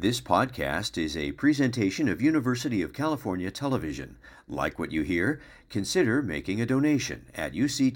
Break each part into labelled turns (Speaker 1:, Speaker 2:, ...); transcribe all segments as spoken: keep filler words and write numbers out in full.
Speaker 1: This podcast is a presentation of University of California Television. Like what you hear? Consider making a donation at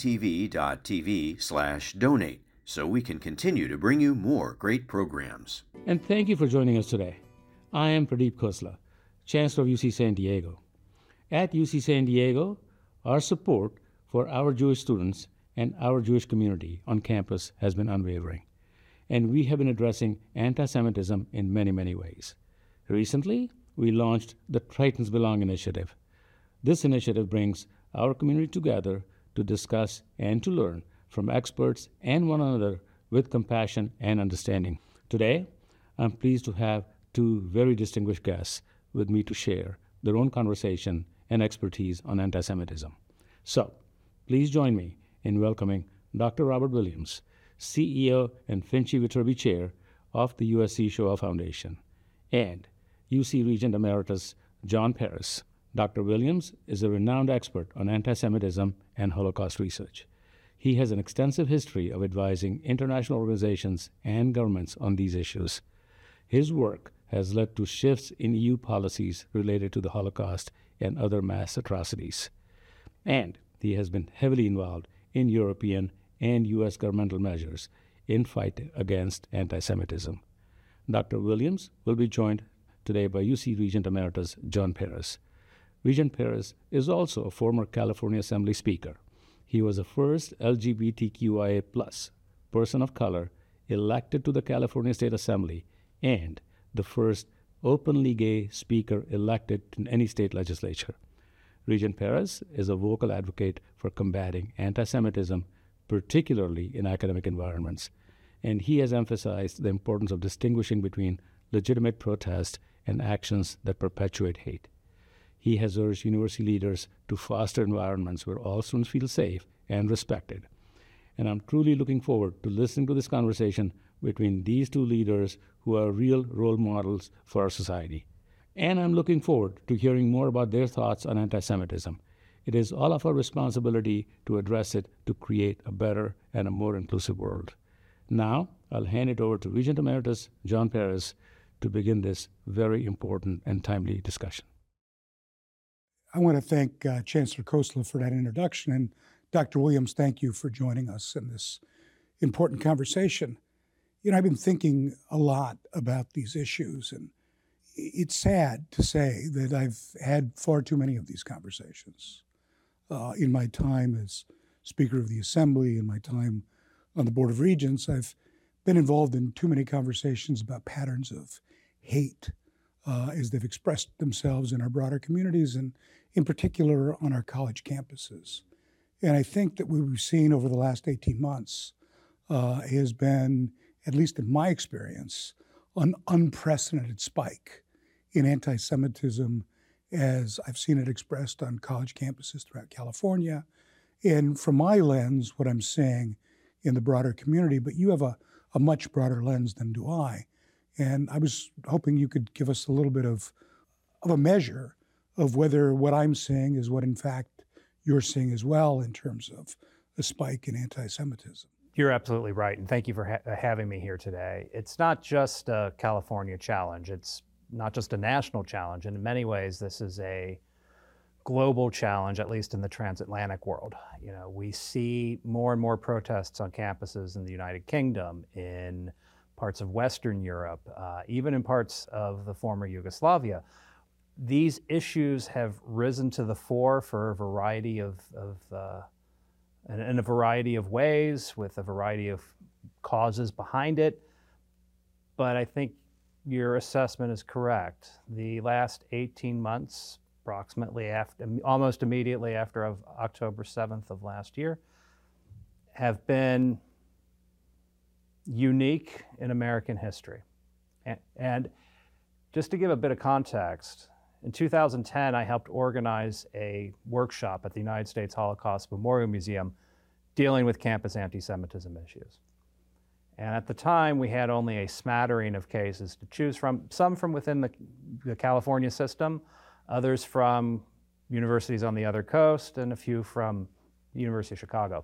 Speaker 1: uctv.tv slash donate so we can continue to bring you more great programs.
Speaker 2: And thank you for joining us today. I am Pradeep Khosla, Chancellor of U C San Diego. At U C San Diego, our support for our Jewish students and our Jewish community on campus has been unwavering. And we have been addressing anti-Semitism in many, many ways. Recently, we launched the Tritons Belong initiative. This initiative brings our community together to discuss and to learn from experts and one another with compassion and understanding. Today, I'm pleased to have two very distinguished guests with me to share their own conversation and expertise on anti-Semitism. So, please join me in welcoming Doctor Robert Williams, C E O and Finchie Viterbi Chair of the U S C Shoah Foundation, and U C Regent Emeritus John Perez. Doctor Williams is a renowned expert on anti-Semitism and Holocaust research. He has an extensive history of advising international organizations and governments on these issues. His work has led to shifts in E U policies related to the Holocaust and other mass atrocities. And he has been heavily involved in European and U S governmental measures in fight against anti-Semitism. Doctor Williams will be joined today by U C Regent Emeritus John Perez. Regent Perez is also a former California Assembly Speaker. He was the first L G B T Q I A plus person of color elected to the California State Assembly and the first openly gay speaker elected in any state legislature. Regent Perez is a vocal advocate for combating anti-Semitism, particularly in academic environments, and he has emphasized the importance of distinguishing between legitimate protest and actions that perpetuate hate. He has urged university leaders to foster environments where all students feel safe and respected. And I'm truly looking forward to listening to this conversation between these two leaders who are real role models for our society. And I'm looking forward to hearing more about their thoughts on anti-Semitism. It is all of our responsibility to address it to create a better and a more inclusive world. Now, I'll hand it over to Regent Emeritus John Perez to begin this very important and timely discussion.
Speaker 3: I want to thank uh, Chancellor Khosla for that introduction, and Doctor Williams, thank you for joining us in this important conversation. You know, I've been thinking a lot about these issues, and it's sad to say that I've had far too many of these conversations. Uh, in my time as Speaker of the Assembly, in my time on the Board of Regents, I've been involved in too many conversations about patterns of hate uh, as they've expressed themselves in our broader communities and in particular on our college campuses. And I think that what we've seen over the last eighteen months uh, has been, at least in my experience, an unprecedented spike in anti-Semitism as I've seen it expressed on college campuses throughout California. And from my lens, what I'm seeing in the broader community, but you have a, a much broader lens than do I. And I was hoping you could give us a little bit of, of a measure of whether what I'm seeing is what, in fact, you're seeing as well in terms of a spike in anti-Semitism.
Speaker 4: You're absolutely right, and thank you for ha- having me here today. It's not just a California challenge. It's not just a national challenge. And in many ways, this is a global challenge, at least in the transatlantic world. You know, we see more and more protests on campuses in the United Kingdom, in parts of Western Europe, uh, even in parts of the former Yugoslavia. These issues have risen to the fore for a variety of, of uh, in, in a variety of ways, with a variety of causes behind it. But I think your assessment is correct. The last eighteen months, approximately after, almost immediately after of October seventh of last year, have been unique in American history. And, and just to give a bit of context, in two thousand ten, I helped organize a workshop at the United States Holocaust Memorial Museum dealing with campus anti-Semitism issues. And at the time, we had only a smattering of cases to choose from, some from within the, the California system, others from universities on the other coast, and a few from the University of Chicago.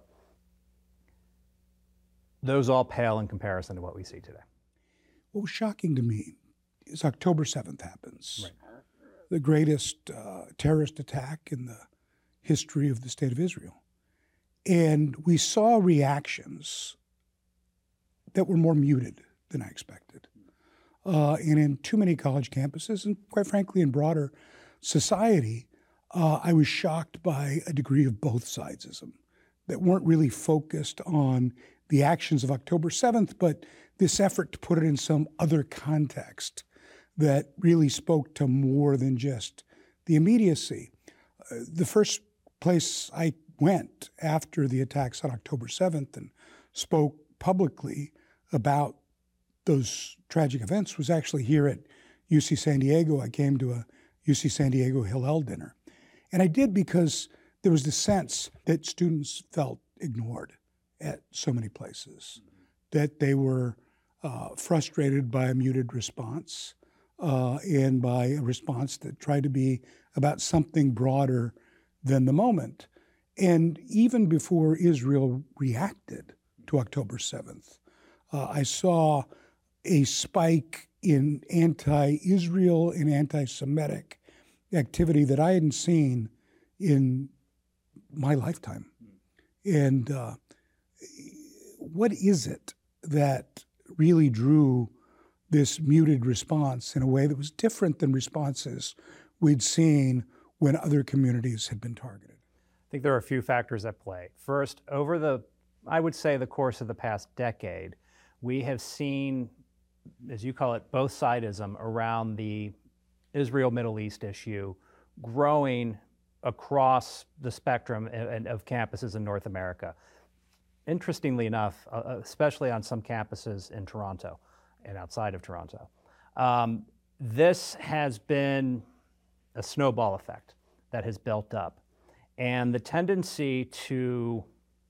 Speaker 4: Those all pale in comparison to what we see today.
Speaker 3: What was shocking to me is October seventh happens.
Speaker 4: Right.
Speaker 3: The greatest uh, terrorist attack in the history of the State of Israel. And we saw reactions that were more muted than I expected. Uh, and in too many college campuses, and quite frankly in broader society, uh, I was shocked by a degree of both sidesism that weren't really focused on the actions of October seventh, but this effort to put it in some other context that really spoke to more than just the immediacy. Uh, the first place I went after the attacks on October seventh and spoke publicly about those tragic events was actually here at U C San Diego. I came to a U C San Diego Hillel dinner. And I did because there was the sense that students felt ignored at so many places, that they were uh, frustrated by a muted response uh, and by a response that tried to be about something broader than the moment. And even before Israel reacted to October seventh, uh, I saw a spike in anti-Israel and anti-Semitic activity that I hadn't seen in my lifetime. And uh, what is it that really drew this muted response in a way that was different than responses we'd seen when other communities had been targeted?
Speaker 4: I think there are a few factors at play. First, over the, I would say, the course of the past decade, we have seen, as you call it, both sidism around the Israel-Middle East issue growing across the spectrum of campuses in North America. Interestingly enough, especially on some campuses in Toronto and outside of Toronto, um, this has been a snowball effect that has built up. And the tendency to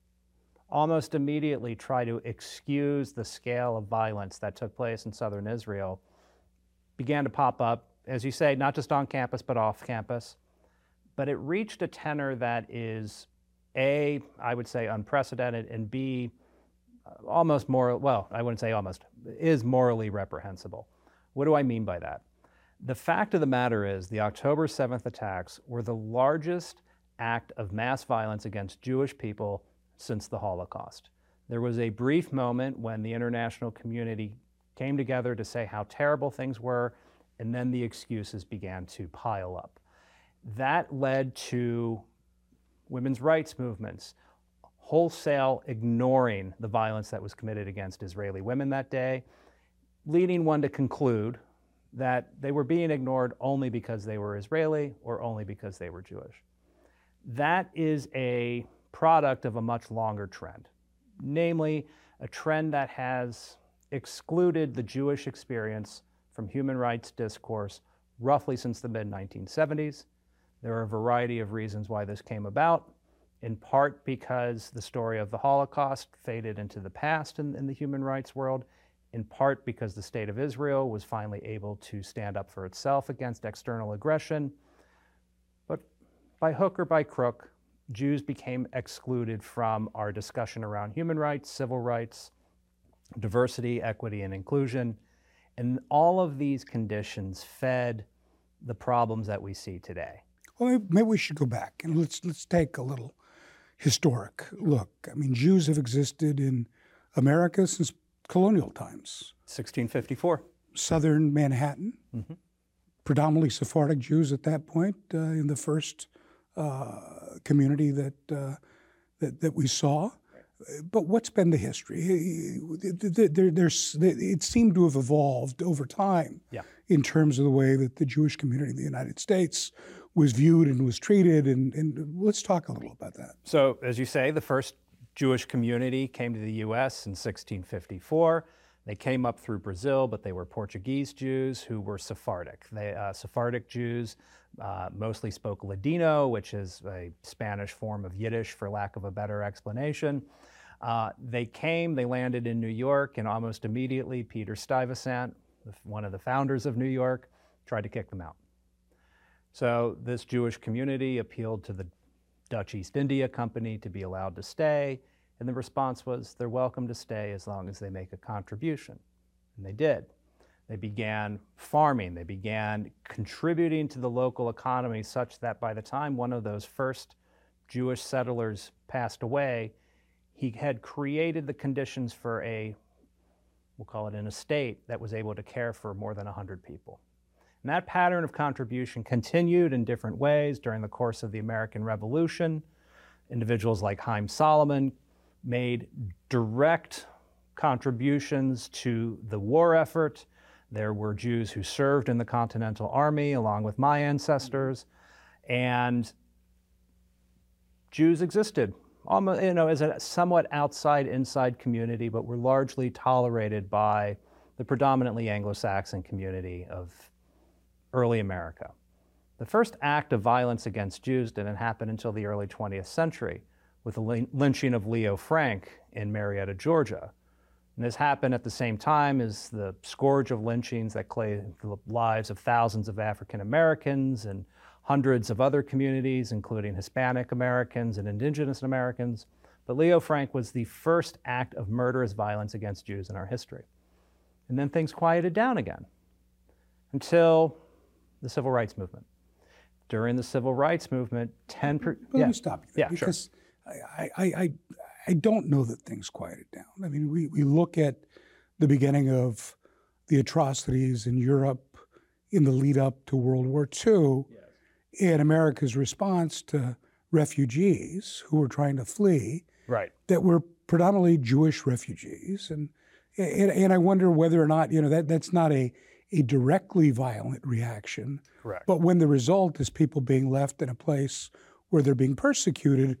Speaker 4: almost immediately try to excuse the scale of violence that took place in southern Israel began to pop up, as you say, not just on campus, but off campus. But it reached a tenor that is, A, I would say unprecedented, and B, almost moral, well, I wouldn't say almost, is morally reprehensible. What do I mean by that? The fact of the matter is the October seventh attacks were the largest act of mass violence against Jewish people since the Holocaust. There was a brief moment when the international community came together to say how terrible things were, and then the excuses began to pile up. That led to women's rights movements wholesale ignoring the violence that was committed against Israeli women that day, leading one to conclude that they were being ignored only because they were Israeli or only because they were Jewish. That is a product of a much longer trend, namely a trend that has excluded the Jewish experience from human rights discourse roughly since the mid nineteen seventies. There are a variety of reasons why this came about, in part because the story of the Holocaust faded into the past in, in the human rights world, in part because the State of Israel was finally able to stand up for itself against external aggression. But by hook or by crook, Jews became excluded from our discussion around human rights, civil rights, diversity, equity, and inclusion. And all of these conditions fed the problems that we see today.
Speaker 3: Well, maybe we should go back and let's let's take a little historic look. I mean, Jews have existed in America since colonial times.
Speaker 4: sixteen fifty-four.
Speaker 3: Southern Manhattan, mm-hmm. predominantly Sephardic Jews at that point uh, in the first uh, community that, uh, that that we saw. But what's been the history? There, there's, it seemed to have evolved over time
Speaker 4: yeah.
Speaker 3: in terms of the way that the Jewish community in the United States was viewed and was treated. And, and let's talk a little about that.
Speaker 4: So, as you say, the first Jewish community came to the U S in sixteen fifty-four. They came up through Brazil, but they were Portuguese Jews who were Sephardic. They, uh, Sephardic Jews uh, mostly spoke Ladino, which is a Spanish form of Yiddish, for lack of a better explanation. Uh, they came, they landed in New York, and almost immediately Peter Stuyvesant, one of the founders of New York, tried to kick them out. So this Jewish community appealed to the Dutch East India Company to be allowed to stay, and the response was they're welcome to stay as long as they make a contribution. And they did. They began farming. They began contributing to the local economy such that by the time one of those first Jewish settlers passed away, he had created the conditions for a, we'll call it an estate, that was able to care for more than one hundred people. And that pattern of contribution continued in different ways during the course of the American Revolution. Individuals like Haim Solomon made direct contributions to the war effort. There were Jews who served in the Continental Army along with my ancestors, and Jews existed almost, you know, as a somewhat outside-inside community, but were largely tolerated by the predominantly Anglo-Saxon community of early America. The first act of violence against Jews didn't happen until the early twentieth century with the lynching of Leo Frank in Marietta, Georgia. And this happened at the same time as the scourge of lynchings that claimed the lives of thousands of African Americans and hundreds of other communities, including Hispanic Americans and Indigenous Americans. But Leo Frank was the first act of murderous violence against Jews in our history. And then things quieted down again until the Civil Rights Movement. During the Civil Rights Movement, ten percent...
Speaker 3: Well, yeah. Let me stop you there,
Speaker 4: yeah,
Speaker 3: because
Speaker 4: sure.
Speaker 3: I, I, I, I don't know that things quieted down. I mean, we, we look at the beginning of the atrocities in Europe in the lead up to World War Two, yes, and America's response to refugees who were trying to flee,
Speaker 4: right,
Speaker 3: that were predominantly Jewish refugees. And, and, and I wonder whether or not, you know, that, that's not a, a directly violent reaction.
Speaker 4: Correct.
Speaker 3: But when the result is people being left in a place where they're being persecuted,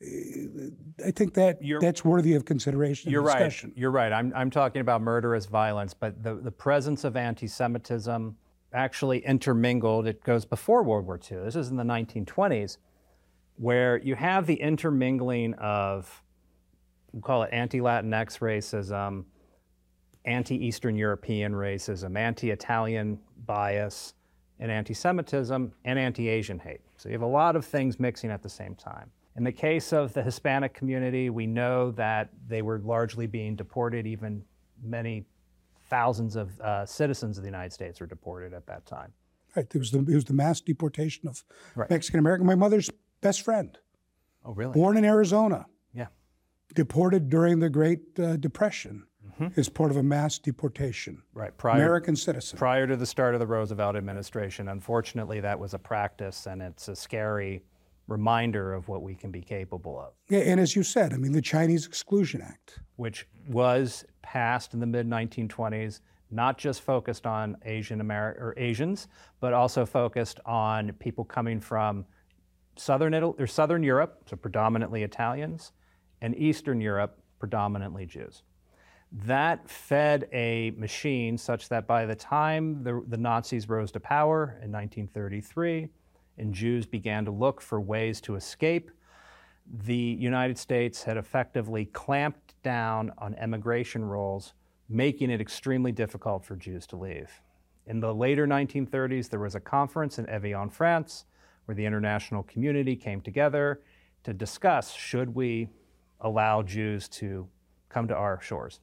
Speaker 3: I think that you're, that's worthy of consideration.
Speaker 4: You're
Speaker 3: and discussion.
Speaker 4: right. You're right. I'm I'm talking about murderous violence, but the, the presence of anti-Semitism actually intermingled. It goes before World War Two. This is in the nineteen twenties, where you have the intermingling of, we'll call it anti-Latinx racism, anti-Eastern European racism, anti-Italian bias, and anti-Semitism, and anti-Asian hate. So you have a lot of things mixing at the same time. In the case of the Hispanic community, we know that they were largely being deported. Even many thousands of uh, citizens of the United States were deported at that time.
Speaker 3: Right, it was the, it was the mass deportation of
Speaker 4: right.
Speaker 3: Mexican American. My mother's best friend.
Speaker 4: Oh, really?
Speaker 3: Born in Arizona.
Speaker 4: Yeah.
Speaker 3: Deported during the Great uh, Depression mm-hmm. as part of a mass deportation.
Speaker 4: Right. Prior,
Speaker 3: American citizen.
Speaker 4: Prior to the start of the Roosevelt administration, unfortunately, that was a practice, and it's a scary reminder of what we can be capable of.
Speaker 3: Yeah, and as you said, I mean, the Chinese Exclusion Act,
Speaker 4: which was passed in the mid nineteen twenties, not just focused on Asian Ameri- or Asians, but also focused on people coming from Southern Italy or Southern Europe, so predominantly Italians, and Eastern Europe, predominantly Jews. That fed a machine such that by the time the, the Nazis rose to power in nineteen thirty-three, and Jews began to look for ways to escape, the United States had effectively clamped down on emigration rules, making it extremely difficult for Jews to leave. In the later nineteen thirties, there was a conference in Evian, France, where the international community came together to discuss, should we allow Jews to come to our shores?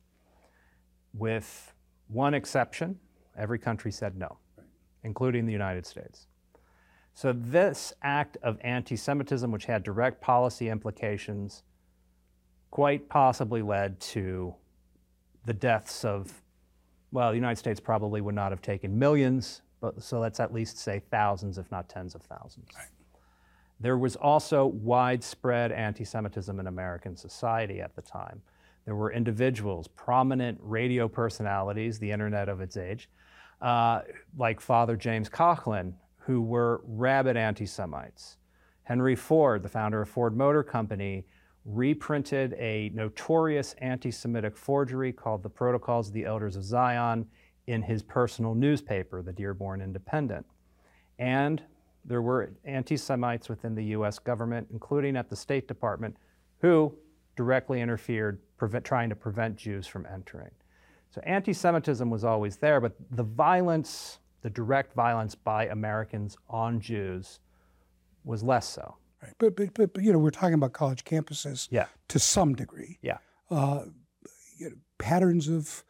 Speaker 4: With one exception, every country said no, including the United States. So this act of anti-Semitism, which had direct policy implications, quite possibly led to the deaths of, well, the United States probably would not have taken millions, but so let's at least say thousands, if not tens of thousands. Right. There was also widespread anti-Semitism in American society at the time. There were individuals, prominent radio personalities, the internet of its age, uh, like Father James Coughlin, who were rabid anti-Semites. Henry Ford, the founder of Ford Motor Company, reprinted a notorious anti-Semitic forgery called The Protocols of the Elders of Zion in his personal newspaper, the Dearborn Independent. And there were anti-Semites within the U S government, including at the State Department, who directly interfered, prevent, trying to prevent Jews from entering. So anti-Semitism was always there, but the violence, the direct violence by Americans on Jews was less so.
Speaker 3: Right. But, but, but, but you know, we're talking about college campuses
Speaker 4: yeah.
Speaker 3: to some degree.
Speaker 4: Yeah.
Speaker 3: Uh, you know, patterns of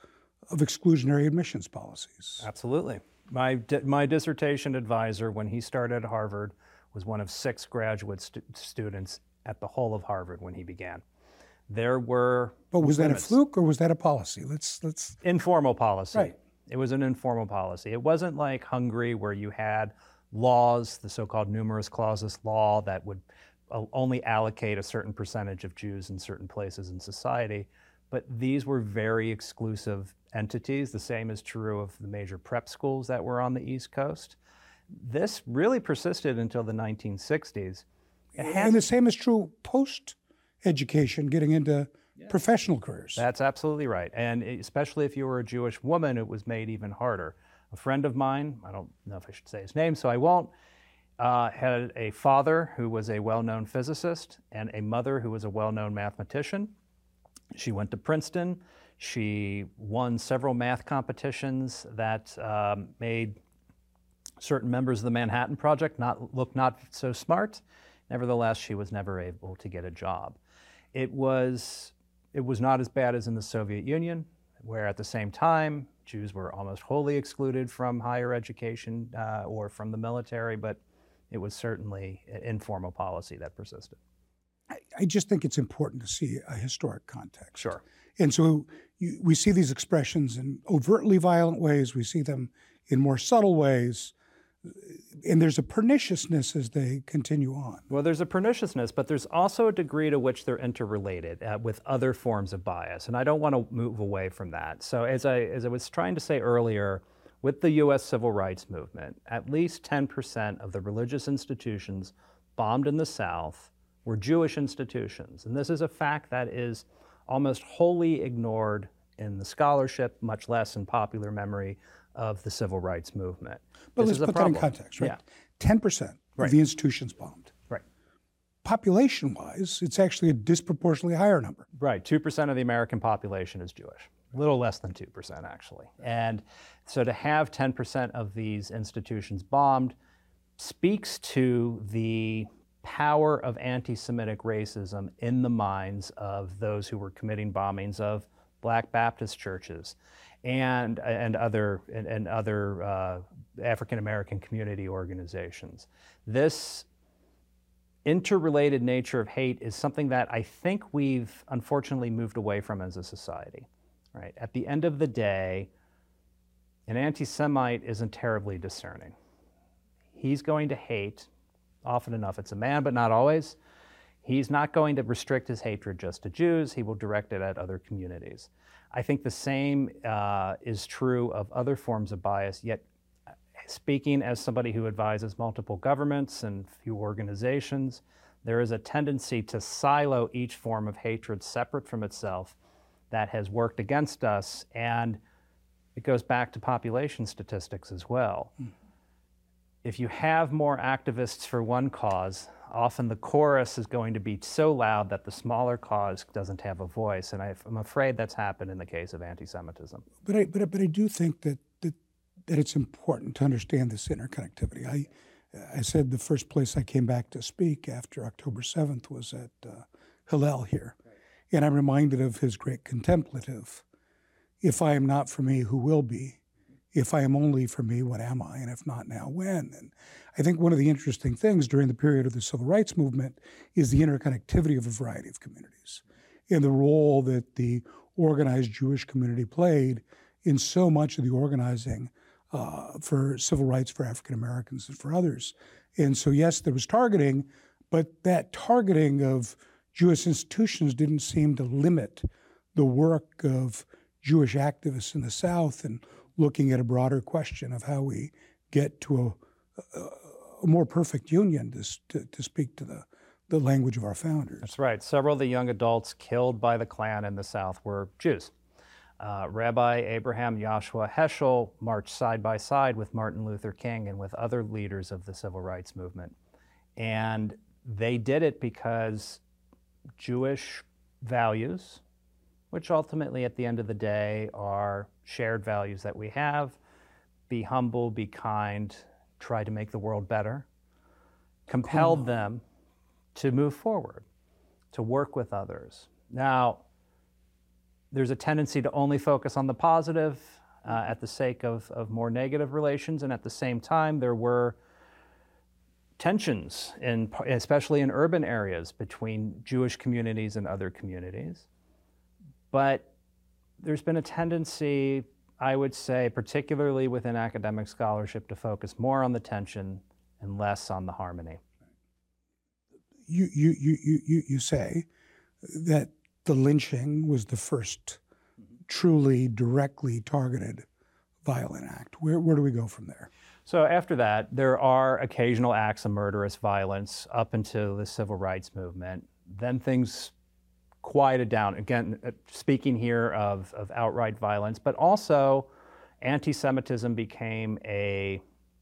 Speaker 3: of exclusionary admissions policies.
Speaker 4: Absolutely. My, di- my dissertation advisor, when he started at Harvard, was one of six graduate stu- students at the whole of Harvard when he began. There were
Speaker 3: But was
Speaker 4: limits.
Speaker 3: that a fluke or was that a policy? Let's let's
Speaker 4: Informal policy.
Speaker 3: Right.
Speaker 4: It was an informal policy. It wasn't like Hungary where you had laws, the so-called numerus clausus law that would uh, only allocate a certain percentage of Jews in certain places in society. But these were very exclusive entities. The same is true of the major prep schools that were on the East Coast. This really persisted until the nineteen sixties. It
Speaker 3: and the same is true post-education, getting into yeah. professional careers.
Speaker 4: That's absolutely right. And especially if you were a Jewish woman, it was made even harder. A friend of mine, I don't know if I should say his name, so I won't, uh, had a father who was a well-known physicist and a mother who was a well-known mathematician. She went to Princeton. She won several math competitions that um, made certain members of the Manhattan Project not look not so smart. Nevertheless, she was never able to get a job. It was, it was not as bad as in the Soviet Union, where at the same time, Jews were almost wholly excluded from higher education uh, or from the military, but it was certainly an informal policy that persisted.
Speaker 3: I, I just think it's important to see a historic context.
Speaker 4: Sure.
Speaker 3: And so you, we see these expressions in overtly violent ways, we see them in more subtle ways, and there's a perniciousness as they continue on.
Speaker 4: Well, there's a perniciousness, but there's also a degree to which they're interrelated uh, with other forms of bias, and I don't want to move away from that. So as I, as I was trying to say earlier, with the U S Civil Rights Movement, at least ten percent of the religious institutions bombed in the South were Jewish institutions. And this is a fact that is almost wholly ignored in the scholarship, much less in popular memory of the civil rights movement.
Speaker 3: But
Speaker 4: this
Speaker 3: let's
Speaker 4: is a
Speaker 3: put
Speaker 4: problem.
Speaker 3: that in context, right?
Speaker 4: Yeah.
Speaker 3: ten percent
Speaker 4: Right.
Speaker 3: of the institutions bombed.
Speaker 4: Right.
Speaker 3: Population-wise, it's actually a disproportionately higher number.
Speaker 4: Right, two percent of the American population is Jewish. A little less than two percent, actually. And so to have ten percent of these institutions bombed speaks to the power of anti-Semitic racism in the minds of those who were committing bombings of Black Baptist churches and and other and, and other uh, African American community organizations. This interrelated nature of hate is something that I think we've unfortunately moved away from as a society. Right? At the end of the day, an anti-Semite isn't terribly discerning. He's going to hate. Often enough, it's a man, but not always. He's not going to restrict his hatred just to Jews. He will direct it at other communities. I think the same uh, is true of other forms of bias, yet speaking as somebody who advises multiple governments and few organizations, there is a tendency to silo each form of hatred separate from itself that has worked against us, and it goes back to population statistics as well. Mm. If you have more activists for one cause, often the chorus is going to be so loud that the smaller cause doesn't have a voice, and I, I'm afraid that's happened in the case of anti-Semitism.
Speaker 3: But I, but, I- but I do think that, that that it's important to understand this interconnectivity. I, I said the first place I came back to speak after October seventh was at uh, Hillel here, right. And I'm reminded of his great contemplative, if I am not for me, who will be? If I am only for me, what am I? And if not now, when? And I think one of the interesting things during the period of the civil rights movement is the interconnectivity of a variety of communities and the role that the organized Jewish community played in so much of the organizing uh, for civil rights for African Americans and for others. And so, yes, there was targeting, but that targeting of Jewish institutions didn't seem to limit the work of Jewish activists in the South and looking at a broader question of how we get to a, a, a more perfect union, to, to, to speak to the, the language of our founders.
Speaker 4: That's right. Several of the young adults killed by the Klan in the South were Jews. Uh, Rabbi Abraham Joshua Heschel marched side by side with Martin Luther King and with other leaders of the civil rights movement. And they did it because Jewish values, which ultimately at the end of the day are shared values that we have, be humble, be kind, try to make the world better, compelled them to move forward, to work with others. Now, there's a tendency to only focus on the positive uh, at the sake of, of more negative relations, and at the same time there were tensions, in, especially in urban areas, between Jewish communities and other communities. But there's been a tendency, I would say, particularly within academic scholarship, to focus more on the tension and less on the harmony.
Speaker 3: You, you, you, you, you say that the lynching was the first truly directly targeted violent act. Where, where do we go from there?
Speaker 4: So after that, there are occasional acts of murderous violence up until the civil rights movement. Then things quieted down. Again, speaking here of, of outright violence, but also anti-Semitism became a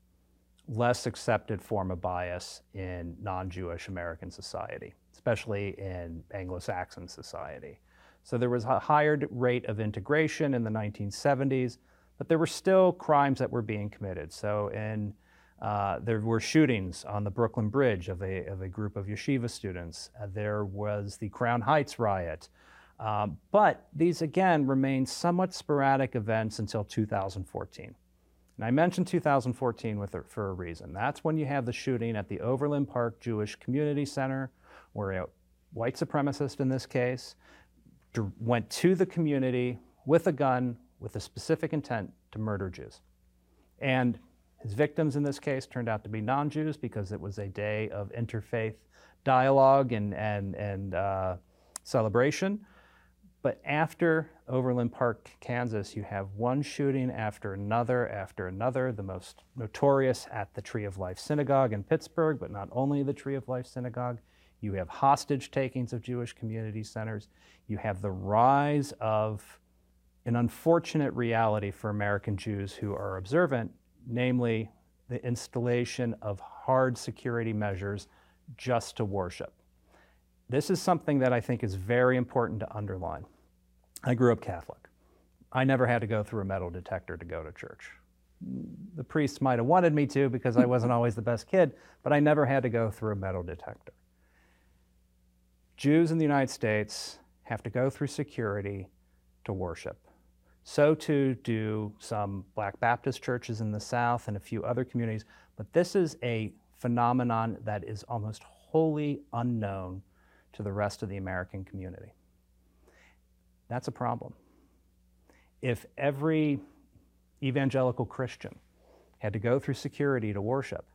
Speaker 4: less accepted form of bias in non-Jewish American society, especially in Anglo-Saxon society. So there was a higher rate of integration in the nineteen seventies, but there were still crimes that were being committed. So in, uh, there were shootings on the Brooklyn Bridge of a, of a group of yeshiva students. Uh, there was the Crown Heights riot. Um, but these, again, remained somewhat sporadic events until two thousand fourteen. And I mentioned two thousand fourteen with, for a reason. That's when you have the shooting at the Overland Park Jewish Community Center, where a white supremacist in this case went to the community with a gun with a specific intent to murder Jews. And his victims in this case turned out to be non-Jews because it was a day of interfaith dialogue and, and, and uh, celebration. But after Overland Park, Kansas, you have one shooting after another after another, the most notorious at the Tree of Life Synagogue in Pittsburgh, but not only the Tree of Life Synagogue. You have hostage takings of Jewish community centers. You have the rise of an unfortunate reality for American Jews who are observant, namely the installation of hard security measures just to worship. This is something that I think is very important to underline. I grew up Catholic. I never had to go through a metal detector to go to church. The priests might have wanted me to because I wasn't always the best kid, but I never had to go through a metal detector. Jews in the United States have to go through security to worship. So too do some Black Baptist churches in the South and a few other communities, but this is a phenomenon that is almost wholly unknown to the rest of the American community. That's a problem. If every evangelical Christian had to go through security to worship,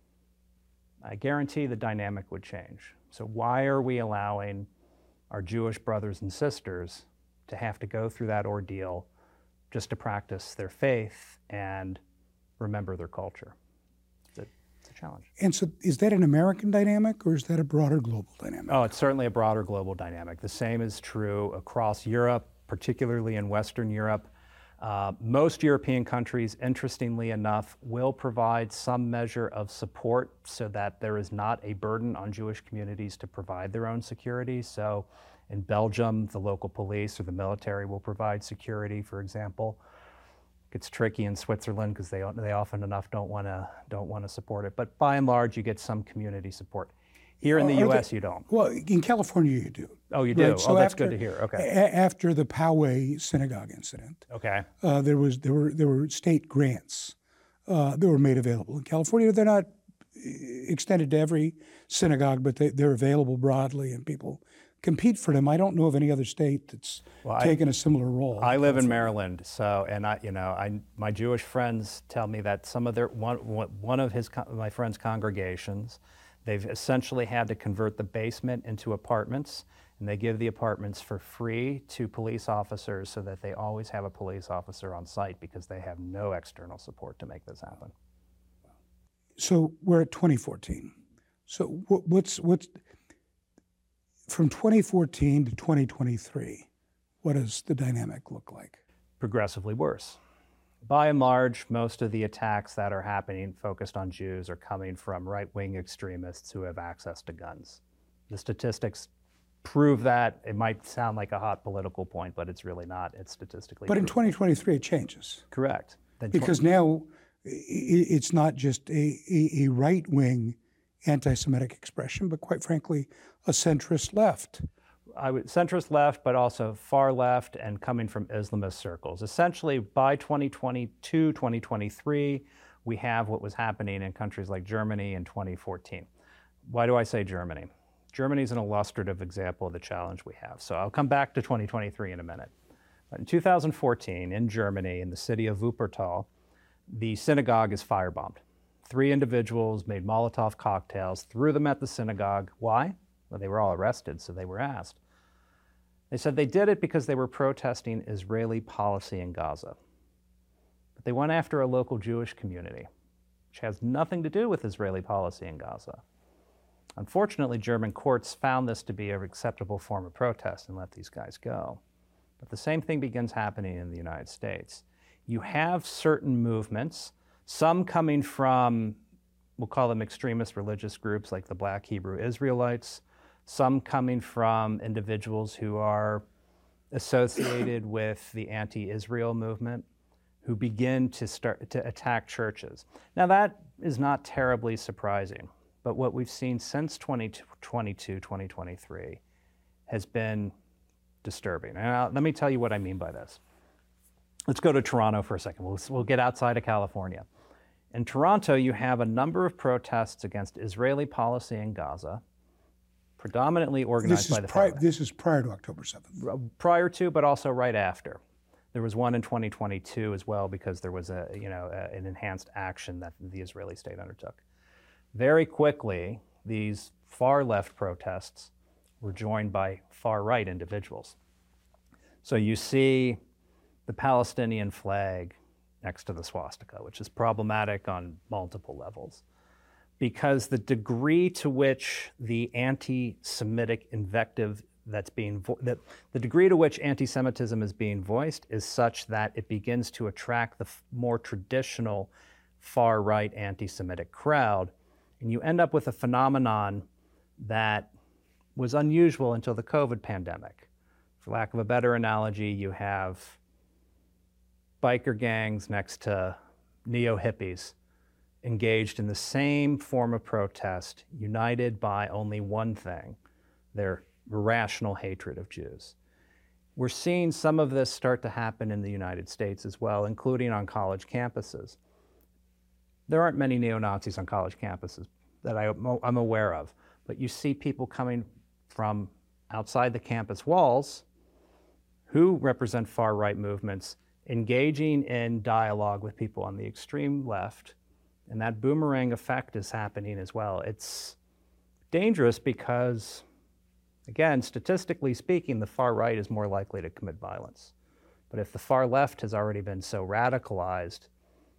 Speaker 4: I guarantee the dynamic would change. So why are we allowing our Jewish brothers and sisters to have to go through that ordeal just to practice their faith and remember their culture? It's a, it's a challenge.
Speaker 3: And so is that an American dynamic or is that a broader global dynamic?
Speaker 4: Oh, it's certainly a broader global dynamic. The same is true across Europe, particularly in Western Europe. Uh, most European countries, interestingly enough, will provide some measure of support so that there is not a burden on Jewish communities to provide their own security. So in Belgium, the local police or the military will provide security, for example. It's tricky in Switzerland because they, they often enough don't want to don't want to support it. But by and large, you get some community support. Here in the U S,
Speaker 3: they,
Speaker 4: you don't.
Speaker 3: Well, in California, you do.
Speaker 4: Oh, you do?
Speaker 3: Right? So
Speaker 4: oh, that's
Speaker 3: after,
Speaker 4: good to hear. Okay.
Speaker 3: A- after the Poway synagogue incident,
Speaker 4: okay.
Speaker 3: uh, there was there were there were state grants uh, that were made available in California. They're not extended to every synagogue, but they, they're available broadly, and people compete for them. I don't know of any other state that's well, taken I, a similar role.
Speaker 4: I live in Maryland, so and I, you know, I my Jewish friends tell me that some of their one one of his my friends' congregations, they've essentially had to convert the basement into apartments, and they give the apartments for free to police officers so that they always have a police officer on site because they have no external support to make this happen.
Speaker 3: So we're at twenty fourteen. So what's what's from twenty fourteen to twenty twenty-three, what does the dynamic look like?
Speaker 4: Progressively worse. By and large, most of the attacks that are happening focused on Jews are coming from right-wing extremists who have access to guns. The statistics prove that. It might sound like a hot political point, but it's really not. It's statistically
Speaker 3: But
Speaker 4: proven.
Speaker 3: in twenty twenty-three, it changes.
Speaker 4: Correct. Then
Speaker 3: because now it's not just a, a, a right-wing anti-Semitic expression, but quite frankly, a centrist left
Speaker 4: I would centrist left, but also far left and coming from Islamist circles. Essentially, by twenty twenty-two, twenty twenty-three, we have what was happening in countries like Germany in twenty fourteen. Why do I say Germany? Germany is an illustrative example of the challenge we have. So I'll come back to twenty twenty-three in a minute. But in two thousand fourteen, in Germany, in the city of Wuppertal, the synagogue is firebombed. Three individuals made Molotov cocktails, threw them at the synagogue. Why? Well, they were all arrested, so they were asked. They said they did it because they were protesting Israeli policy in Gaza. But they went after a local Jewish community, which has nothing to do with Israeli policy in Gaza. Unfortunately, German courts found this to be an acceptable form of protest and let these guys go. But the same thing begins happening in the United States. You have certain movements, some coming from, we'll call them extremist religious groups like the Black Hebrew Israelites, some coming from individuals who are associated with the anti-Israel movement, who begin to start to attack churches. Now that is not terribly surprising, but what we've seen since twenty twenty-two, twenty twenty-three has been disturbing. And I'll, let me tell you what I mean by this. Let's go to Toronto for a second. We'll, we'll get outside of California. In Toronto, you have a number of protests against Israeli policy in Gaza, predominantly organized by the
Speaker 3: pri-
Speaker 4: far-right.
Speaker 3: This is prior to October seventh.
Speaker 4: Prior to, but also right after. There was one in twenty twenty-two as well because there was a, you know, a, an enhanced action that the Israeli state undertook. Very quickly, these far-left protests were joined by far-right individuals. So you see the Palestinian flag next to the swastika, which is problematic on multiple levels, because the degree to which the anti-Semitic invective that's being vo- that the degree to which anti-Semitism is being voiced is such that it begins to attract the f- more traditional far-right anti-Semitic crowd, and you end up with a phenomenon that was unusual until the COVID pandemic. For lack of a better analogy, you have biker gangs next to neo-hippies engaged in the same form of protest, united by only one thing, their irrational hatred of Jews. We're seeing some of this start to happen in the United States as well, including on college campuses. There aren't many neo-Nazis on college campuses that I, I'm aware of, but you see people coming from outside the campus walls who represent far-right movements, engaging in dialogue with people on the extreme left, and that boomerang effect is happening as well. It's dangerous because, again, statistically speaking, the far right is more likely to commit violence. But if the far left has already been so radicalized,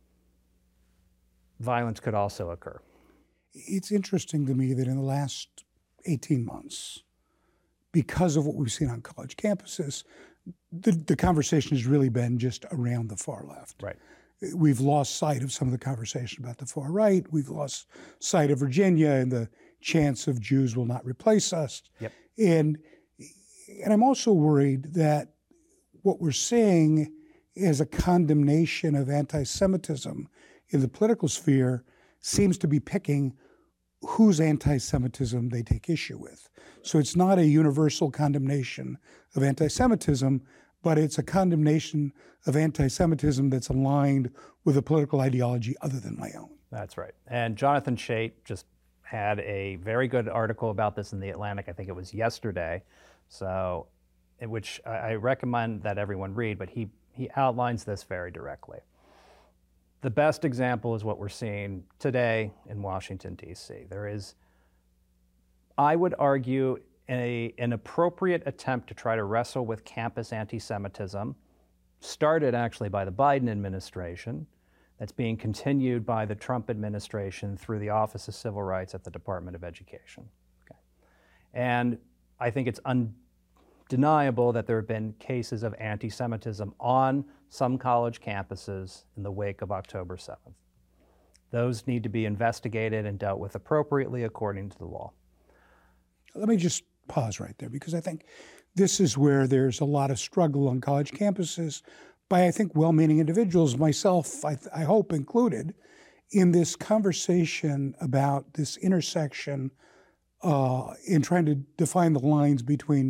Speaker 4: violence could also occur.
Speaker 3: It's interesting to me that in the last eighteen months, because of what we've seen on college campuses, the, the conversation has really been just around the far left.
Speaker 4: Right.
Speaker 3: We've lost sight of some of the conversation about the far right. We've lost sight of Virginia and the chance of Jews will not replace us.
Speaker 4: Yep.
Speaker 3: And, and I'm also worried that what we're seeing is a condemnation of anti-Semitism in the political sphere seems to be picking whose anti-Semitism they take issue with. So it's not a universal condemnation of anti-Semitism, but it's a condemnation of anti-Semitism that's aligned with a political ideology other than my own.
Speaker 4: That's right. And Jonathan Chait just had a very good article about this in The Atlantic. I think it was yesterday, so which I recommend that everyone read, but he, he outlines this very directly. The best example is what we're seeing today in Washington, D C. There is, I would argue, a, an appropriate attempt to try to wrestle with campus anti-Semitism, started actually by the Biden administration, that's being continued by the Trump administration through the Office of Civil Rights at the Department of Education. Okay. And I think it's undeniable that there have been cases of anti-Semitism on some college campuses in the wake of October seventh. Those need to be investigated and dealt with appropriately according to the law.
Speaker 3: Let me just pause right there, because I think this is where there's a lot of struggle on college campuses by, I think, well-meaning individuals, myself, I, I hope included, in this conversation about this intersection uh, in trying to define the lines between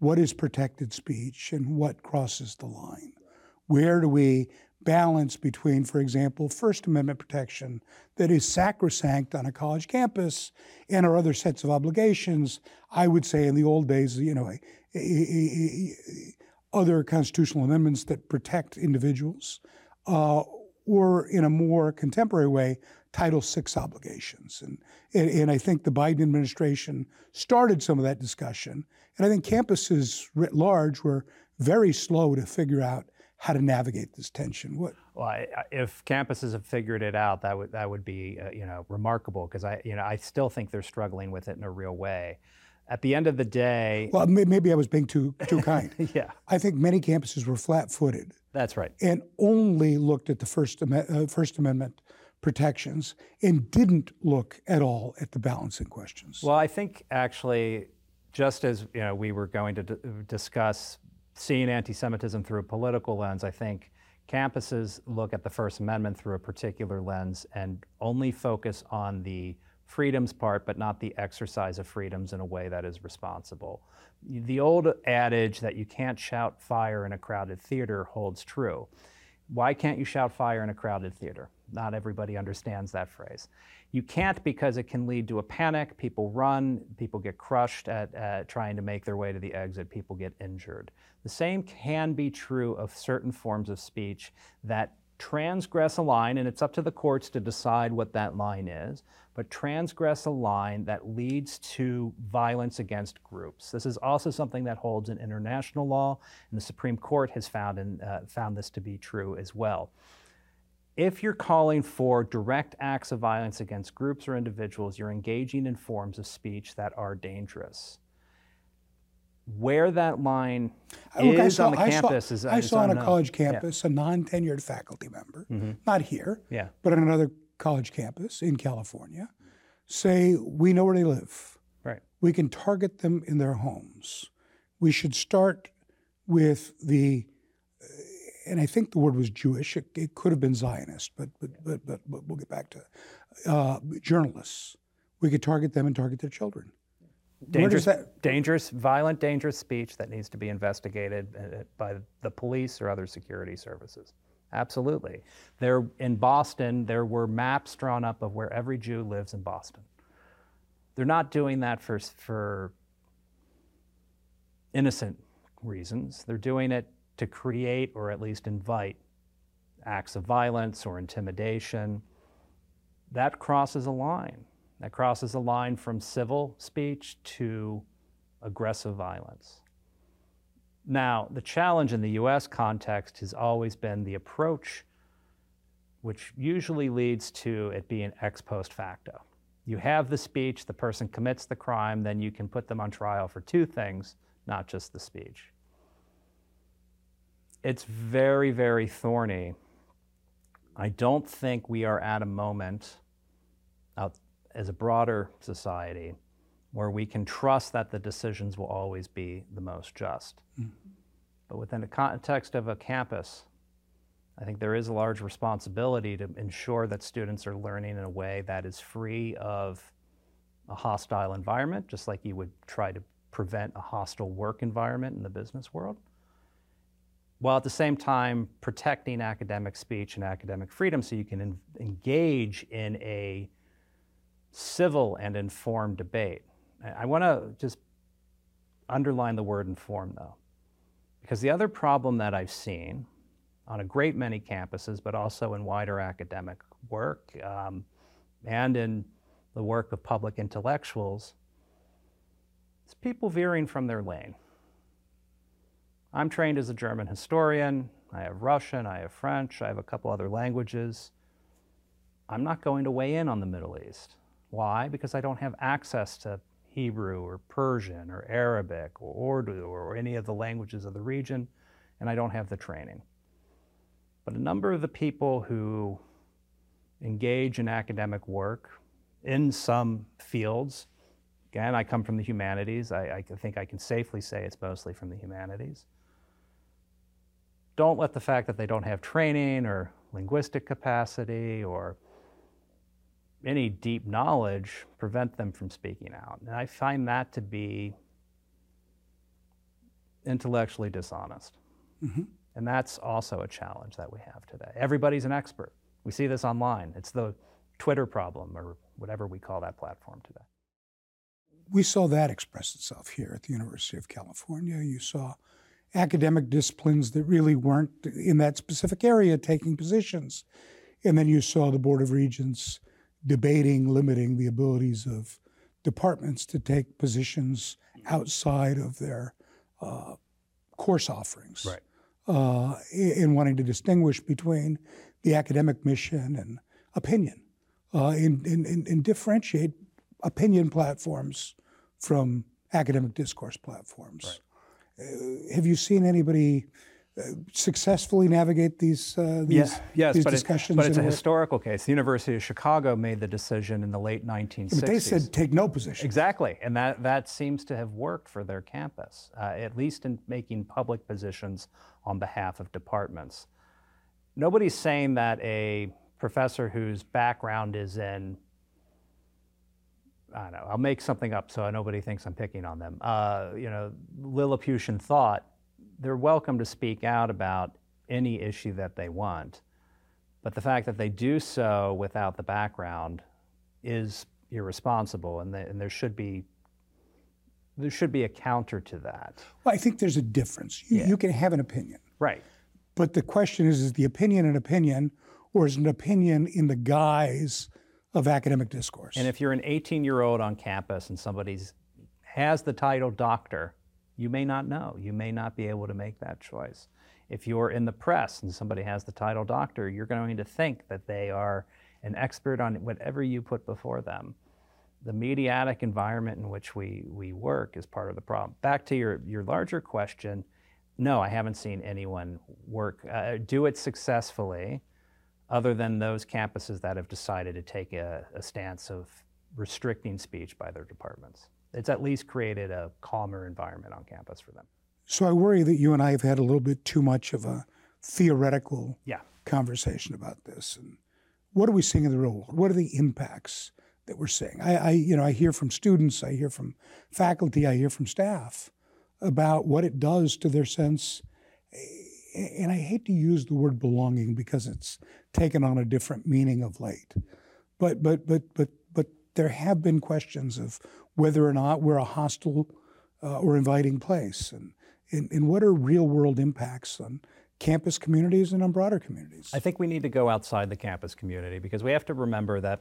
Speaker 3: what is protected speech and what crosses the line? Where do we balance between, for example, First Amendment protection that is sacrosanct on a college campus and our other sets of obligations? I would say in the old days, you know, a, a, a, a, other constitutional amendments that protect individuals, uh, or in a more contemporary way, Title six obligations. And, and, and I think the Biden administration started some of that discussion. And I think campuses writ large were very slow to figure out how to navigate this tension. What?
Speaker 4: Well, I, if campuses have figured it out, that would that would be uh, you know remarkable, because I you know I still think they're struggling with it in a real way. At the end of the day,
Speaker 3: well, maybe I was being too too kind.
Speaker 4: Yeah,
Speaker 3: I think many campuses were flat-footed.
Speaker 4: That's right.
Speaker 3: And only looked at the First uh, First Amendment protections and didn't look at all at the balancing questions.
Speaker 4: Well, I think actually, just as you know, we were going to d- discuss seeing anti-Semitism through a political lens, I think campuses look at the First Amendment through a particular lens and only focus on the freedoms part, but not the exercise of freedoms in a way that is responsible. The old adage that you can't shout fire in a crowded theater holds true. Why can't you shout fire in a crowded theater? Not everybody understands that phrase. You can't, because it can lead to a panic. People run, people get crushed at, at trying to make their way to the exit, people get injured. The same can be true of certain forms of speech that transgress a line, and it's up to the courts to decide what that line is, but transgress a line that leads to violence against groups. This is also something that holds in international law, and the Supreme Court has found, in, uh, found this to be true as well. If you're calling for direct acts of violence against groups or individuals, you're engaging in forms of speech that are dangerous. Where that line
Speaker 3: Look,
Speaker 4: is
Speaker 3: saw,
Speaker 4: on the
Speaker 3: I
Speaker 4: campus
Speaker 3: saw,
Speaker 4: is
Speaker 3: I
Speaker 4: is
Speaker 3: saw on a
Speaker 4: unknown.
Speaker 3: college campus yeah. a non-tenured faculty member, mm-hmm. not here,
Speaker 4: yeah.
Speaker 3: but on another college campus in California, say, we know where they live.
Speaker 4: Right.
Speaker 3: We can target them in their homes. We should start with the, uh, and I think the word was Jewish, it, it could have been Zionist, but but but but, but we'll get back to uh, journalists. We could target them and target their children.
Speaker 4: Dangerous, dangerous, violent, dangerous speech that needs to be investigated by the police or other security services. Absolutely. There, in Boston, there were maps drawn up of where every Jew lives in Boston. They're not doing that for, for innocent reasons. They're doing it to create or at least invite acts of violence or intimidation. That crosses a line. That crosses a line from civil speech to aggressive violence. Now, the challenge in the U S context has always been the approach, which usually leads to it being ex post facto. You have the speech, the person commits the crime, then you can put them on trial for two things, not just the speech. It's very, very thorny. I don't think we are at a moment out as a broader society where we can trust that the decisions will always be the most just. Mm-hmm. But within the context of a campus, I think there is a large responsibility to ensure that students are learning in a way that is free of a hostile environment, just like you would try to prevent a hostile work environment in the business world, while at the same time protecting academic speech and academic freedom so you can en- engage in a civil and informed debate. I want to just underline the word informed, though, because the other problem that I've seen on a great many campuses, but also in wider academic work um, and in the work of public intellectuals, is people veering from their lane. I'm trained as a German historian. I have Russian, I have French, I have a couple other languages. I'm not going to weigh in on the Middle East. Why? Because I don't have access to Hebrew or Persian or Arabic or Urdu or any of the languages of the region, and I don't have the training. But a number of the people who engage in academic work in some fields, again, I come from the humanities, I, I think I can safely say it's mostly from the humanities, don't let the fact that they don't have training or linguistic capacity or any deep knowledge prevent them from speaking out. And I find that to be intellectually dishonest.
Speaker 3: Mm-hmm.
Speaker 4: And that's also a challenge that we have today. Everybody's an expert. We see this online. It's the Twitter problem, or whatever we call that platform today.
Speaker 3: We saw that express itself here at the University of California. You saw academic disciplines that really weren't in that specific area taking positions. And then you saw the Board of Regents debating limiting the abilities of departments to take positions outside of their uh, course offerings.
Speaker 4: Right.
Speaker 3: Uh, in wanting to distinguish between the academic mission and opinion, uh, and, and, and differentiate opinion platforms from academic discourse platforms.
Speaker 4: Right.
Speaker 3: Uh, have you seen anybody uh, successfully navigate these, uh, these,
Speaker 4: yeah, yes,
Speaker 3: these
Speaker 4: but
Speaker 3: discussions?
Speaker 4: It, but it's a
Speaker 3: way?
Speaker 4: historical case. The University of Chicago made the decision in the late nineteen sixties.
Speaker 3: But they said take no position.
Speaker 4: Exactly, and that, that seems to have worked for their campus, uh, at least in making public positions on behalf of departments. Nobody's saying that a professor whose background is in, I don't know, I'll make something up so nobody thinks I'm picking on them, uh, you know, Lilliputian thought, they're welcome to speak out about any issue that they want. But the fact that they do so without the background is irresponsible, and, the, and there should be there should be a counter to that.
Speaker 3: Well, I think there's a difference. You,
Speaker 4: Yeah.
Speaker 3: you can have an opinion.
Speaker 4: Right.
Speaker 3: But the question is, is the opinion an opinion, or is an opinion in the guise of academic discourse?
Speaker 4: And if you're an eighteen-year-old on campus and somebody has the title doctor, you may not know. You may not be able to make that choice. If you're in the press and somebody has the title doctor, you're going to think that they are an expert on whatever you put before them. The mediatic environment in which we, we work is part of the problem. Back to your, your larger question, no, I haven't seen anyone work, uh, do it successfully, other than those campuses that have decided to take a, a stance of restricting speech by their departments. It's at least created a calmer environment on campus for them.
Speaker 3: So I worry that you and I have had a little bit too much of a theoretical
Speaker 4: Yeah.
Speaker 3: conversation about this. And what are we seeing in the real world? What are the impacts that we're seeing? I, I, you know, I hear from students, I hear from faculty, I hear from staff about what it does to their sense. And I hate to use the word belonging because it's taken on a different meaning of late. But but but but but there have been questions of whether or not we're a hostile uh, or inviting place, and, and and what are real world impacts on campus communities and on broader communities.
Speaker 4: I think we need to go outside the campus community, because we have to remember that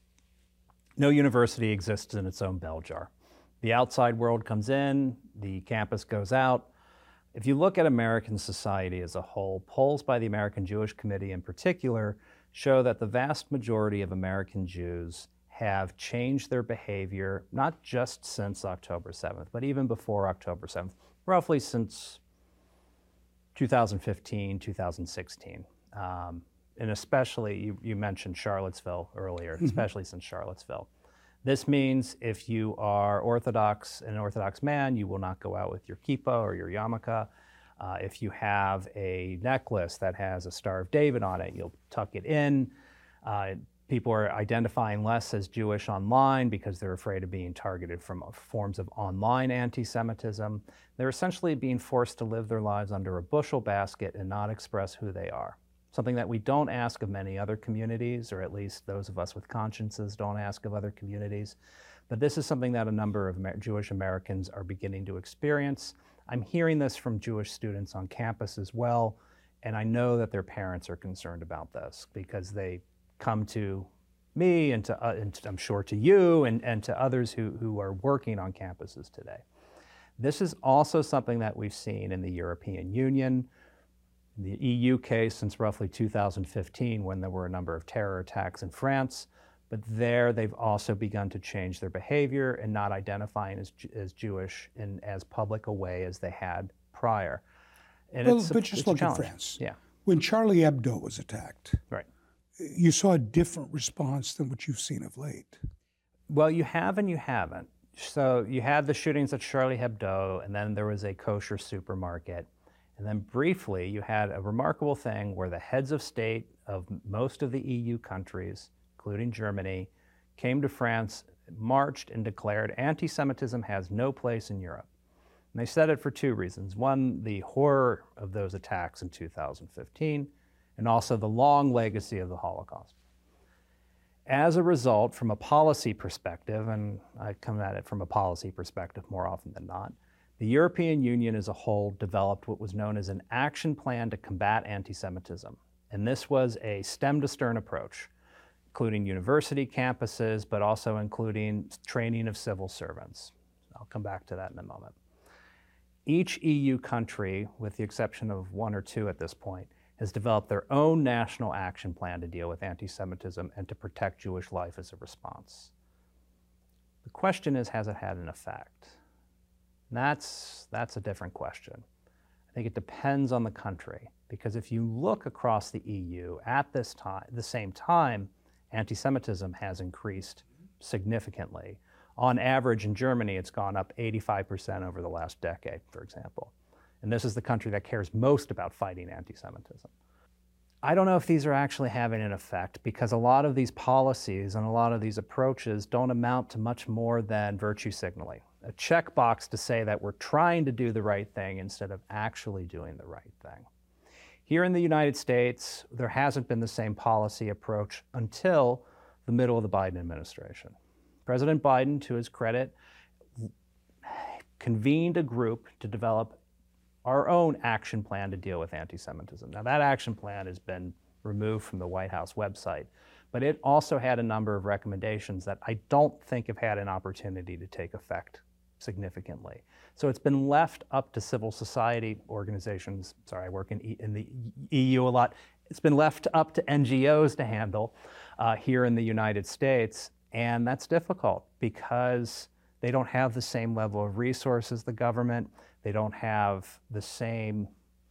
Speaker 4: no university exists in its own bell jar. The outside world comes in, the campus goes out. If you look at American society as a whole, polls by the American Jewish Committee in particular show that the vast majority of American Jews have changed their behavior, not just since October seventh, but even before October seventh, roughly since two thousand fifteen, two thousand sixteen. Um, and especially, you, you mentioned Charlottesville earlier, mm-hmm. especially since Charlottesville. This means if you are Orthodox, an Orthodox man, you will not go out with your kippah or your yarmulke. Uh, if you have a necklace that has a Star of David on it, you'll tuck it in. Uh, people are identifying less as Jewish online because they're afraid of being targeted from forms of online anti-Semitism. They're essentially being forced to live their lives under a bushel basket and not express who they are. Something that we don't ask of many other communities, or at least those of us with consciences don't ask of other communities. But this is something that a number of Amer- Jewish Americans are beginning to experience. I'm hearing this from Jewish students on campus as well, and I know that their parents are concerned about this because they come to me and, to, uh, and I'm sure to you and, and to others who, who are working on campuses today. This is also something that we've seen in the European Union, in the E U case since roughly two thousand fifteen, when there were a number of terror attacks in France. But there they've also begun to change their behavior and not identifying as, as Jewish in as public a way as they had prior. And
Speaker 3: well,
Speaker 4: it's a,
Speaker 3: but just
Speaker 4: it's a
Speaker 3: look at
Speaker 4: challenge.
Speaker 3: France.
Speaker 4: Yeah.
Speaker 3: When Charlie Hebdo was attacked,
Speaker 4: Right.
Speaker 3: you saw a different response than what you've seen of late.
Speaker 4: Well, you have and you haven't. So you had the shootings at Charlie Hebdo, and then there was a kosher supermarket. And then briefly, you had a remarkable thing where the heads of state of most of the E U countries, including Germany, came to France, marched, and declared anti-Semitism has no place in Europe. And they said it for two reasons. One, the horror of those attacks in two thousand fifteen, and also the long legacy of the Holocaust. As a result, from a policy perspective, and I come at it from a policy perspective more often than not, the European Union as a whole developed what was known as an action plan to combat anti-Semitism. And this was a stem-to-stern approach, including university campuses, but also including training of civil servants. I'll come back to that in a moment. Each E U country, with the exception of one or two at this point, has developed their own national action plan to deal with anti-Semitism and to protect Jewish life as a response. The question is, has it had an effect? And that's, that's a different question. I think it depends on the country, because if you look across the E U at this time, the same time, anti-Semitism has increased significantly. On average, in Germany, it's gone up eighty-five percent over the last decade, for example. And this is the country that cares most about fighting anti-Semitism. I don't know if these are actually having an effect, because a lot of these policies and a lot of these approaches don't amount to much more than virtue signaling. A checkbox to say that we're trying to do the right thing instead of actually doing the right thing. Here in the United States, there hasn't been the same policy approach until the middle of the Biden administration. President Biden, to his credit, convened a group to develop our own action plan to deal with anti-Semitism. Now, that action plan has been removed from the White House website, but it also had a number of recommendations that I don't think have had an opportunity to take effect significantly. So it's been left up to civil society organizations. Sorry, I work in, e, in the E U a lot. It's been left up to N G Os to handle uh, here in the United States, and that's difficult because they don't have the same level of resources as the government. They don't have the same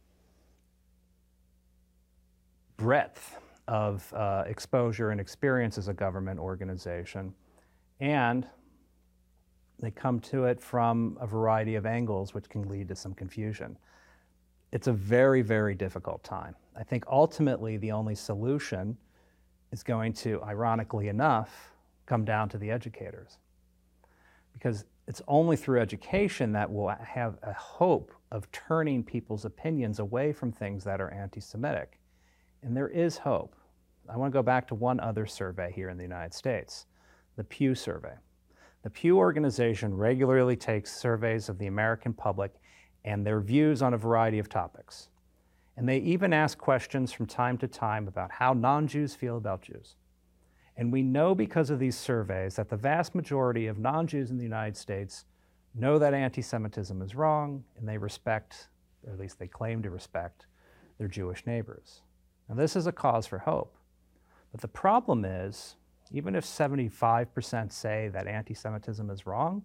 Speaker 4: breadth of uh, exposure and experience as a government organization. And they come to it from a variety of angles, which can lead to some confusion. It's a very, very difficult time. I think ultimately the only solution is going to, ironically enough, come down to the educators. Because it's only through education that we'll have a hope of turning people's opinions away from things that are anti-Semitic. And there is hope. I want to go back to one other survey here in the United States, the Pew survey. The Pew organization regularly takes surveys of the American public and their views on a variety of topics. And they even ask questions from time to time about how non-Jews feel about Jews. And we know because of these surveys that the vast majority of non-Jews in the United States know that anti-Semitism is wrong, and they respect, or at least they claim to respect, their Jewish neighbors. Now, this is a cause for hope. But the problem is, even if seventy-five percent say that anti-Semitism is wrong,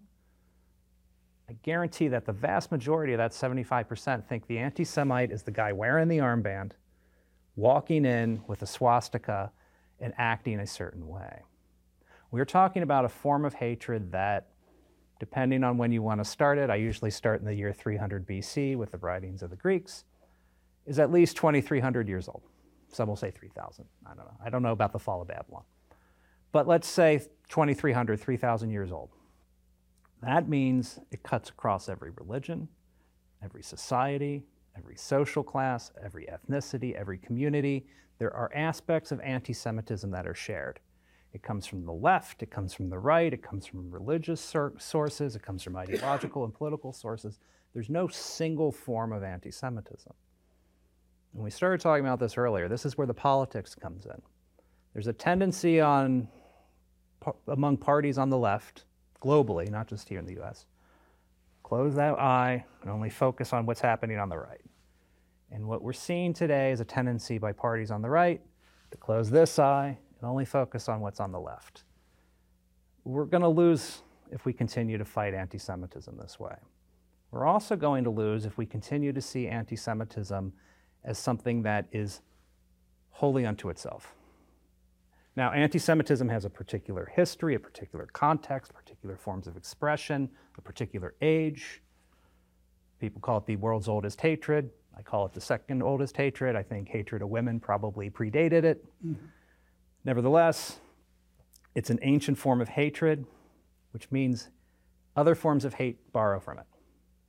Speaker 4: I guarantee that the vast majority of that seventy-five percent think the anti-Semite is the guy wearing the armband, walking in with a swastika, and acting a certain way. We're talking about a form of hatred that, depending on when you want to start it, I usually start in the year three hundred B C with the writings of the Greeks, is at least twenty-three hundred years old. Some will say three thousand. I don't know. I don't know about the fall of Babylon. But let's say twenty-three hundred, three thousand years old. That means it cuts across every religion, every society, every social class, every ethnicity, every community. There are aspects of anti-Semitism that are shared. It comes from the left, it comes from the right, it comes from religious sur- sources, it comes from ideological and political sources. There's no single form of anti-Semitism. And we started talking about this earlier. This is where the politics comes in. There's a tendency on, among parties on the left, globally, not just here in the U S, close that eye and only focus on what's happening on the right. And what we're seeing today is a tendency by parties on the right to close this eye and only focus on what's on the left. We're going to lose if we continue to fight anti-Semitism this way. We're also going to lose if we continue to see anti-Semitism as something that is wholly unto itself. Now, anti-Semitism has a particular history, a particular context, particular forms of expression, a particular age. People call it the world's oldest hatred. I call it the second oldest hatred. I think hatred of women probably predated it. Mm-hmm. Nevertheless, it's an ancient form of hatred, which means other forms of hate borrow from it.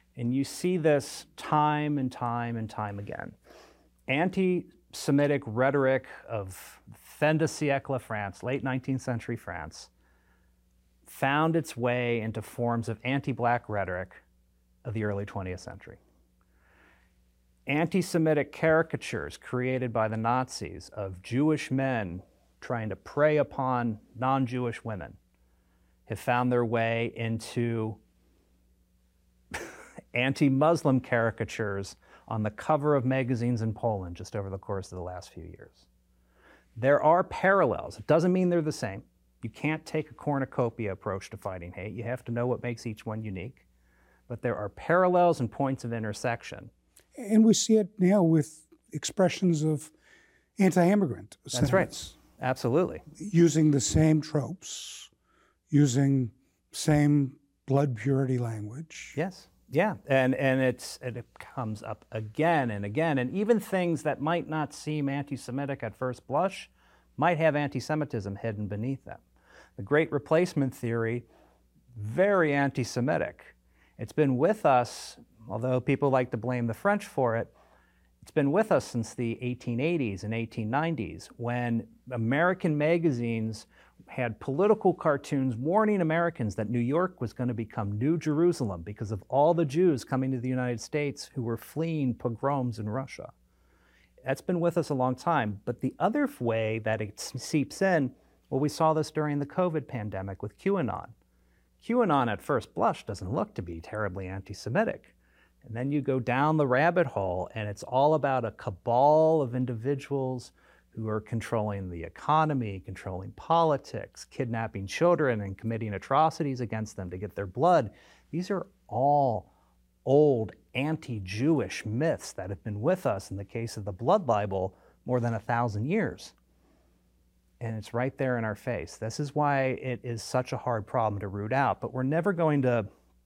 Speaker 4: And you see this time and time and time again. Anti-Semitic rhetoric of fin de siècle France, late nineteenth century France, found its way into forms of anti-Black rhetoric of the early twentieth century. Anti-Semitic caricatures created by the Nazis of Jewish men trying to prey upon non-Jewish women have found their way into anti-Muslim caricatures on the cover of magazines in Poland just over the course of the last few years. There are parallels. It doesn't mean they're the same. You can't take a cornucopia approach to fighting hate. You have to know what makes each one unique. But there are parallels and points of intersection.
Speaker 3: And we see it now with expressions of anti-immigrant sentiments.
Speaker 4: That's right. Absolutely.
Speaker 3: Using the same tropes, using same blood purity language.
Speaker 4: Yes. Yeah. And and it's and it comes up again and again. And even things that might not seem anti-Semitic at first blush might have anti-Semitism hidden beneath them. The Great Replacement theory, very anti-Semitic. It's been with us, although people like to blame the French for it, it's been with us since the eighteen eighties and eighteen nineties, when American magazines had political cartoons warning Americans that New York was going to become New Jerusalem because of all the Jews coming to the United States who were fleeing pogroms in Russia. That's been with us a long time. But the other way that it seeps in, well, we saw this during the COVID pandemic with QAnon. QAnon at first blush doesn't look to be terribly anti-Semitic. And then you go down the rabbit hole and it's all about a cabal of individuals who are controlling the economy, controlling politics, kidnapping children and committing atrocities against them to get their blood. These are all old anti-Jewish myths that have been with us in the case of the blood libel more than a thousand years. And it's right there in our face. This is why it is such a hard problem to root out, but we're never going to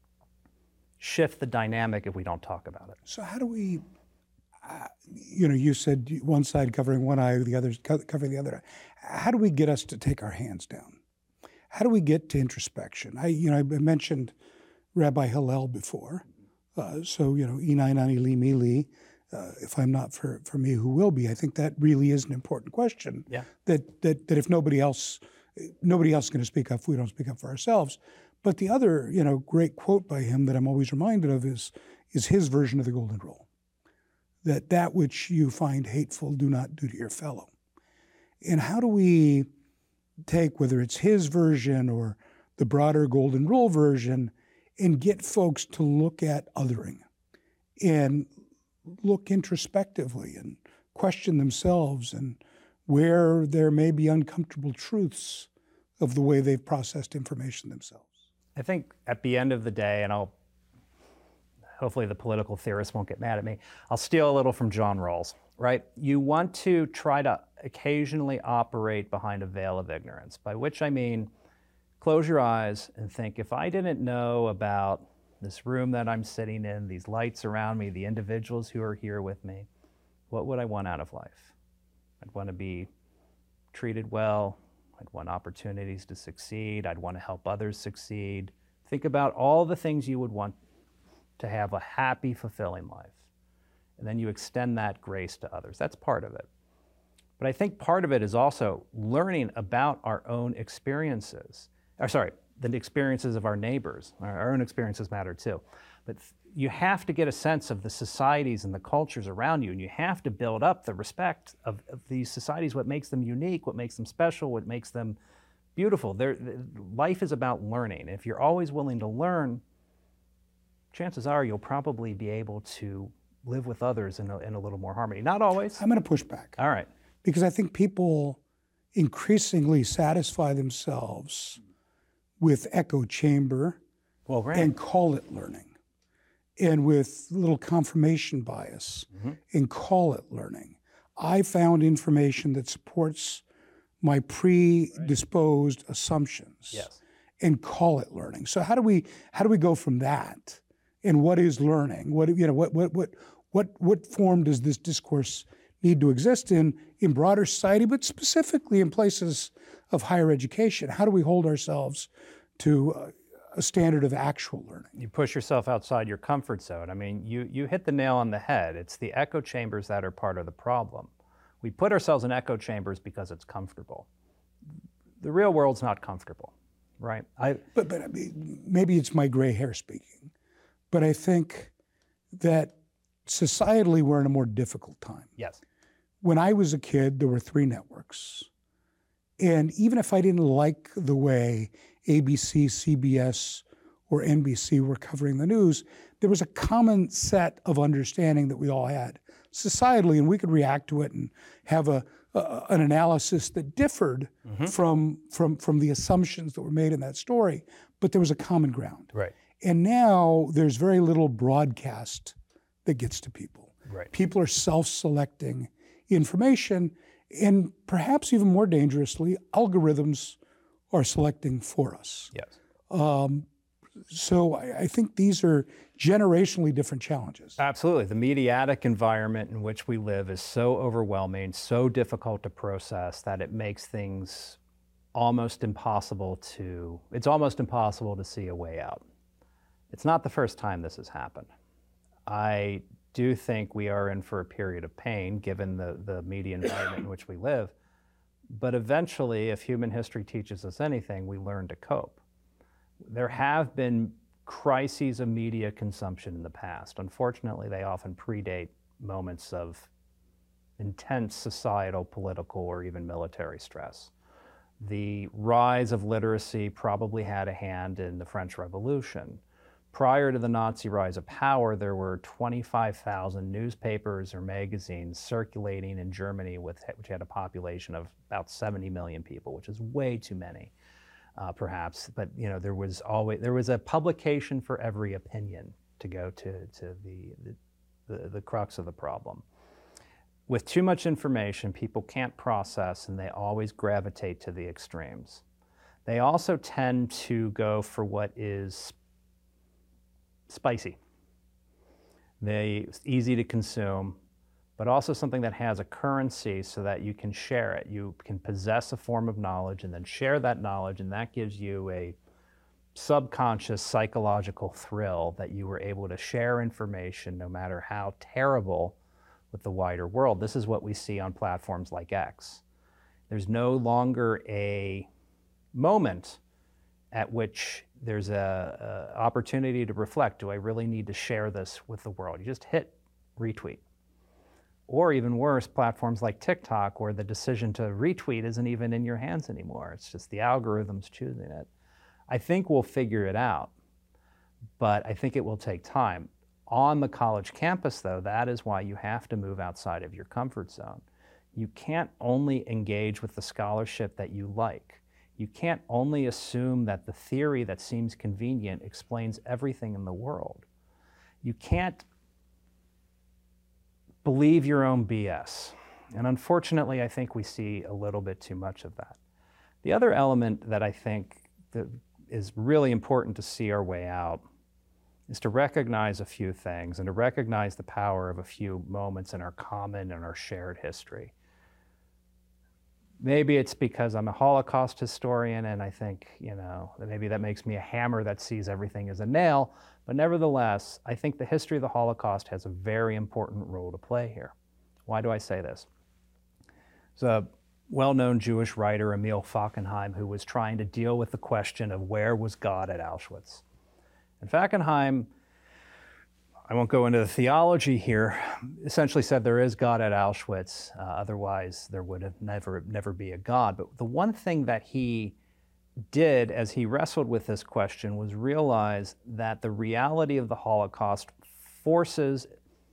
Speaker 4: shift the dynamic if we don't talk about it.
Speaker 3: So how do we, uh, you know, you said one side covering one eye, the other covering the other eye. How do we get us to take our hands down? How do we get to introspection? I, you know, I mentioned Rabbi Hillel before. Uh, so, you know, Inai Nani Li Mi Li, uh, if I'm not for, for me, who will be? I think that really is an important question.
Speaker 4: Yeah.
Speaker 3: That, that, that if nobody else, nobody else is going to speak up, if we don't speak up for ourselves. But the other, you know, great quote by him that I'm always reminded of is, is his version of the Golden Rule. That that which you find hateful, do not do to your fellow. And how do we take, whether it's his version or the broader Golden Rule version, and get folks to look at othering and look introspectively and question themselves and where there may be uncomfortable truths of the way they've processed information themselves?
Speaker 4: I think at the end of the day, and I'll hopefully the political theorists won't get mad at me, I'll steal a little from John Rawls, right? You want to try to occasionally operate behind a veil of ignorance, by which I mean close your eyes and think, if I didn't know about this room that I'm sitting in, these lights around me, the individuals who are here with me, what would I want out of life? I'd want to be treated well. I'd want opportunities to succeed. I'd want to help others succeed. Think about all the things you would want to have a happy, fulfilling life. And then you extend that grace to others. That's part of it. But I think part of it is also learning about our own experiences. Or sorry, the experiences of our neighbors. Our own experiences matter too. But you have to get a sense of the societies and the cultures around you, and you have to build up the respect of, of these societies, what makes them unique, what makes them special, what makes them beautiful. They're, life is about learning. If you're always willing to learn, chances are you'll probably be able to live with others in a, in a little more harmony. Not always.
Speaker 3: I'm going to push back.
Speaker 4: All right.
Speaker 3: Because I think people increasingly satisfy themselves with echo chamber
Speaker 4: well, right.
Speaker 3: and call it learning. And with little confirmation bias mm-hmm. and call it learning. I found information that supports my predisposed right. assumptions
Speaker 4: yes.
Speaker 3: and call it learning. So how do we how do we go from that? And what is learning? What you know what what what what what form does this discourse need to exist in in broader society, but specifically in places of higher education? How do we hold ourselves to uh, a standard of actual learning.
Speaker 4: You push yourself outside your comfort zone. I mean, you, you hit the nail on the head. It's the echo chambers that are part of the problem. We put ourselves in echo chambers because it's comfortable. The real world's not comfortable, right? I,
Speaker 3: but but I mean, maybe it's my gray hair speaking, but I think that societally we're in a more difficult time.
Speaker 4: yes.
Speaker 3: When I was a kid, there were three networks. And even if I didn't like the way A B C, C B S, or N B C were covering the news, there was a common set of understanding that we all had societally, and we could react to it and have a, a an analysis that differed mm-hmm. from, from, from the assumptions that were made in that story, but there was a common ground.
Speaker 4: Right.
Speaker 3: And now there's very little broadcast that gets to people.
Speaker 4: Right.
Speaker 3: People are self-selecting information, and perhaps even more dangerously, algorithms are selecting for us.
Speaker 4: Yes.
Speaker 3: Um, so I, I think these are generationally different challenges.
Speaker 4: Absolutely. The mediatic environment in which we live is so overwhelming, so difficult to process that it makes things almost impossible to, it's almost impossible to see a way out. It's not the first time this has happened. I do think we are in for a period of pain given the, the media environment in which we live. But eventually, if human history teaches us anything, we learn to cope. There have been crises of media consumption in the past. Unfortunately, they often predate moments of intense societal, political, or even military stress. The rise of literacy probably had a hand in the French Revolution. Prior to the Nazi rise of power, there were twenty-five thousand newspapers or magazines circulating in Germany, with, which had a population of about seventy million people, which is way too many, uh, perhaps. But you know, there was always there was a publication for every opinion, to go to to the the, the, the crux of the problem. With too much information, people can't process, and they always gravitate to the extremes. They also tend to go for what is spicy. They, it's easy to consume, but also something that has a currency so that you can share it. You can possess a form of knowledge and then share that knowledge, and that gives you a subconscious psychological thrill that you were able to share information no matter how terrible with the wider world. This is what we see on platforms like X. There's no longer a moment at which there's a, a opportunity to reflect, do I really need to share this with the world? You just hit retweet. Or even worse, platforms like TikTok, where the decision to retweet isn't even in your hands anymore. It's just the algorithms choosing it. I think we'll figure it out, but I think it will take time. On the college campus, though, that is why you have to move outside of your comfort zone. You can't only engage with the scholarship that you like. You can't only assume that the theory that seems convenient explains everything in the world. You can't believe your own B S. And unfortunately, I think we see a little bit too much of that. The other element that I think that is really important to see our way out is to recognize a few things and to recognize the power of a few moments in our common and our shared history. Maybe it's because I'm a Holocaust historian and I think, you know, maybe that makes me a hammer that sees everything as a nail, but nevertheless, I think the history of the Holocaust has a very important role to play here. Why do I say this? There's a well-known Jewish writer, Emil Fackenheim, who was trying to deal with the question of where was God at Auschwitz. And Fackenheim, I won't go into the theology here, essentially said there is God at Auschwitz, uh, otherwise there would have never, never be a God. But the one thing that he did as he wrestled with this question was realize that the reality of the Holocaust forces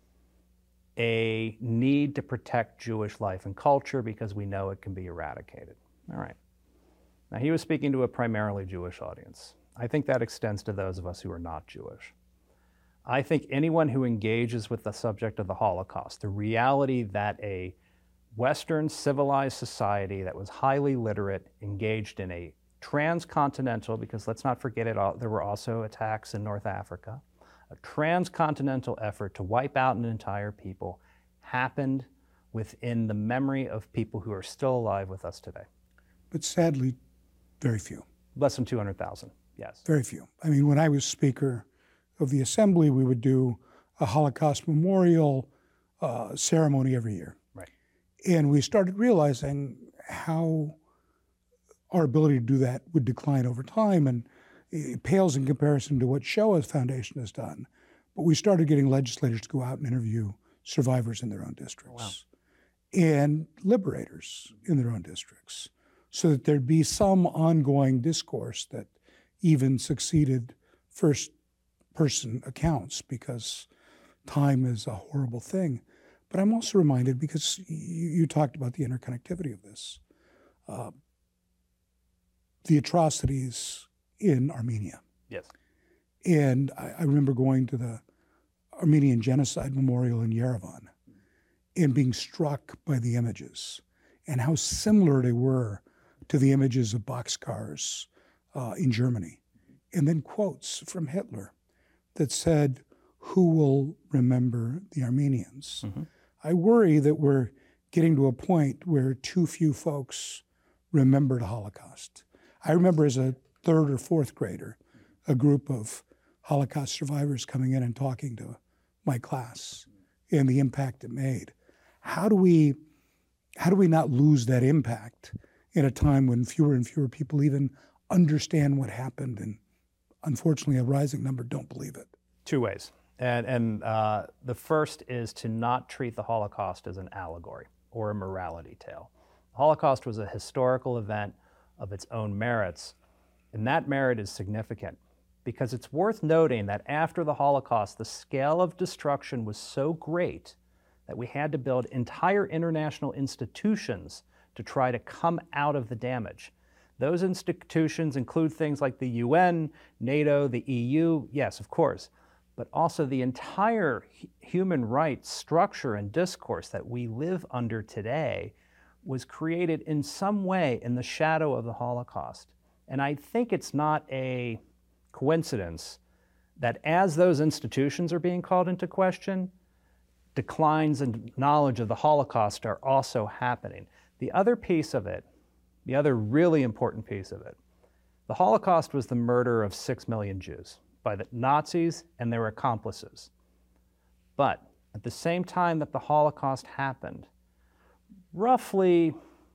Speaker 4: a need to protect Jewish life and culture because we know it can be eradicated. All right. Now, he was speaking to a primarily Jewish audience. I think that extends to those of us who are not Jewish. I think anyone who engages with the subject of the Holocaust, the reality that a Western civilized society that was highly literate engaged in a transcontinental, because let's not forget it, all, there were also attacks in North Africa, a transcontinental effort to wipe out an entire people happened within the memory of people who are still alive with us today.
Speaker 3: But sadly, very few.
Speaker 4: Less than two hundred thousand. Yes.
Speaker 3: Very few. I mean, when I was Speaker of the Assembly, we would do a Holocaust memorial uh, ceremony every year.
Speaker 4: Right.
Speaker 3: And we started realizing how our ability to do that would decline over time, and it pales in comparison to what Shoah's Foundation has done. But we started getting legislators to go out and interview survivors in their own districts. Wow. And liberators in their own districts, so that there'd be some ongoing discourse that even succeeded first-person accounts, because time is a horrible thing. But I'm also reminded, because you, you talked about the interconnectivity of this, uh, the atrocities in Armenia.
Speaker 4: Yes.
Speaker 3: And I, I remember going to the Armenian Genocide Memorial in Yerevan and being struck by the images and how similar they were to the images of boxcars uh, in Germany. And then quotes from Hitler that said, "Who will remember the Armenians?" Mm-hmm. I worry that we're getting to a point where too few folks remember the Holocaust. I remember as a third or fourth grader, a group of Holocaust survivors coming in and talking to my class and the impact it made. How do we, how do we not lose that impact in a time when fewer and fewer people even understand what happened, and unfortunately a rising number don't believe it?
Speaker 4: Two ways. And, and uh, the first is to not treat the Holocaust as an allegory or a morality tale. The Holocaust was a historical event of its own merits, and that merit is significant because it's worth noting that after the Holocaust, the scale of destruction was so great that we had to build entire international institutions to try to come out of the damage. Those institutions include things like the U N, NATO, the E U, yes, of course, but also the entire human rights structure and discourse that we live under today was created in some way in the shadow of the Holocaust. And I think it's not a coincidence that as those institutions are being called into question, declines in knowledge of the Holocaust are also happening. The other piece of it, the other really important piece of it, the Holocaust was the murder of six million Jews by the Nazis and their accomplices. But at the same time that the Holocaust happened, roughly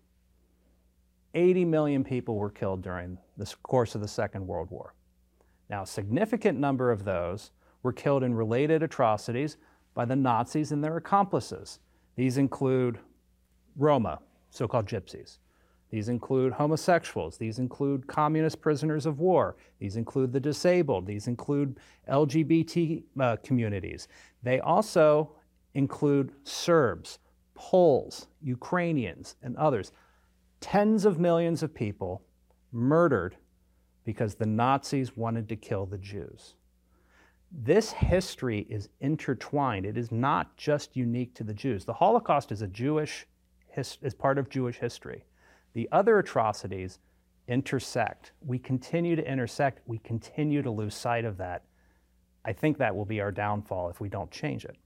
Speaker 4: eighty million people were killed during the course of the Second World War. Now, a significant number of those were killed in related atrocities by the Nazis and their accomplices. These include Roma, so-called gypsies. These include homosexuals. These include communist prisoners of war. These include the disabled. These include L G B T uh, communities. They also include Serbs, Poles, Ukrainians, and others. Tens of millions of people murdered because the Nazis wanted to kill the Jews. This history is intertwined. It is not just unique to the Jews. The Holocaust is a Jewish, his, is part of Jewish history. The other atrocities intersect. We continue to intersect. We continue to lose sight of that. I think that will be our downfall if we don't change it.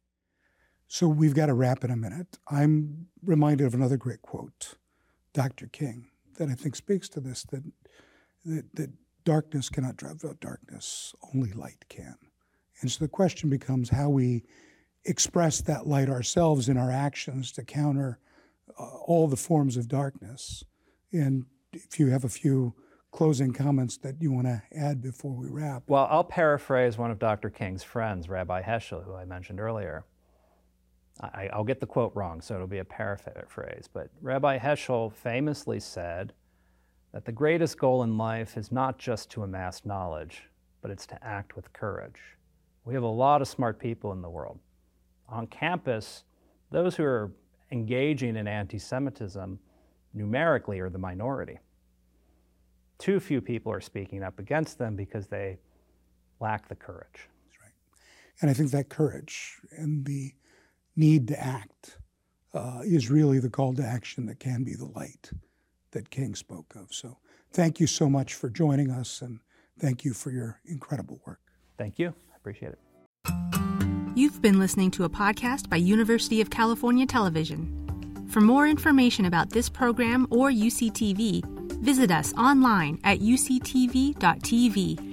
Speaker 3: So we've got to wrap in a minute. I'm reminded of another great quote, Doctor King, that I think speaks to this, that, that, that darkness cannot drive out darkness, only light can. And so the question becomes how we express that light ourselves in our actions to counter uh, all the forms of darkness. And if you have a few closing comments that you want to add before we wrap.
Speaker 4: Well, I'll paraphrase one of Doctor King's friends, Rabbi Heschel, who I mentioned earlier. I, I'll get the quote wrong, so it'll be a paraphrase, but Rabbi Heschel famously said that the greatest goal in life is not just to amass knowledge, but it's to act with courage. We have a lot of smart people in the world. On campus, those who are engaging in anti-Semitism numerically are the minority. Too few people are speaking up against them because they lack the courage.
Speaker 3: That's right. And I think that courage and the need to act uh, is really the call to action that can be the light that King spoke of. So thank you so much for joining us, and thank you for your incredible work.
Speaker 4: Thank you. I appreciate it.
Speaker 5: You've been listening to a podcast by University of California Television. For more information about this program or U C T V, Visit us online at u c t v dot t v